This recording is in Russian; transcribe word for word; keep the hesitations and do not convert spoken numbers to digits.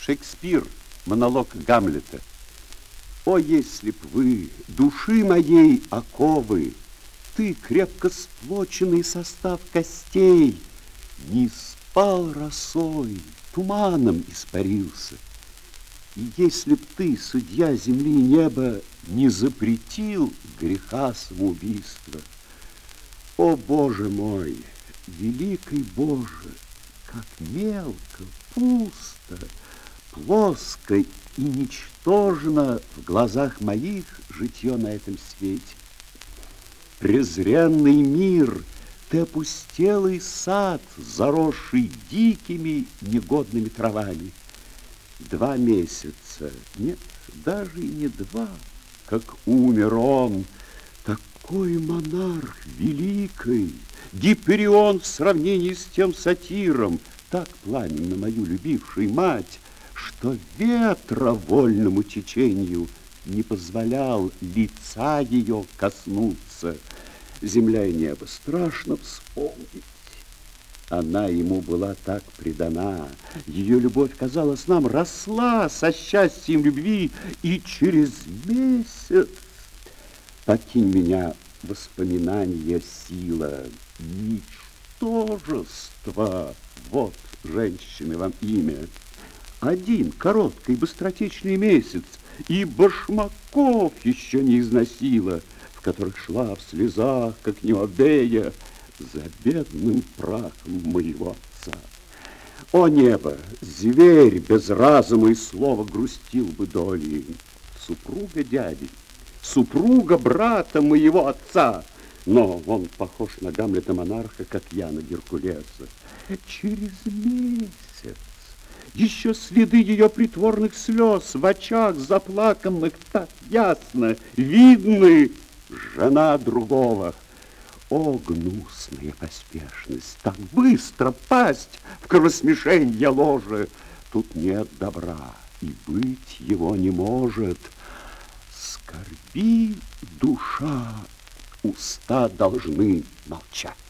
Шекспир, монолог Гамлета. О, если б вы, души моей оковы, ты, крепко сплоченный состав костей, не спал росой, туманом испарился. И если б ты, судья земли и неба, не запретил греха самоубийства, о, Боже мой, великий Боже, как мелко, пусто, плоско и ничтожно в глазах моих житье на этом свете. Презренный мир, ты опустелый сад, заросший дикими негодными травами. Два месяца, нет, даже и не два, как умер он, такой монарх великий, Гиперион в сравнении с тем сатиром, так пламенно мою любивший мать, что ветра вольному течению не позволял лица ее коснуться. Земля и небо страшно вспомнить. Она ему была так предана, ее любовь, казалось нам, росла со счастьем любви, и через месяц, покинь меня, воспоминания сила, ничтожество, вот, женщины, вам имя. Один короткий быстротечный месяц, и башмаков еще не износила, в которых шла в слезах, как Необея, за бедным прахом моего отца. О небо, зверь без разума и слова грустил бы долей. Супруга дяди, супруга брата моего отца, но он похож на Гамлета монарха, как я на Геркулеса. Через месяц еще следы ее притворных слез в очах заплаканных так ясно видны, жена другого. О, гнусная поспешность, так быстро пасть в кровосмешенье ложе. Тут нет добра, и быть его не может. Скорби душа, уста должны молчать.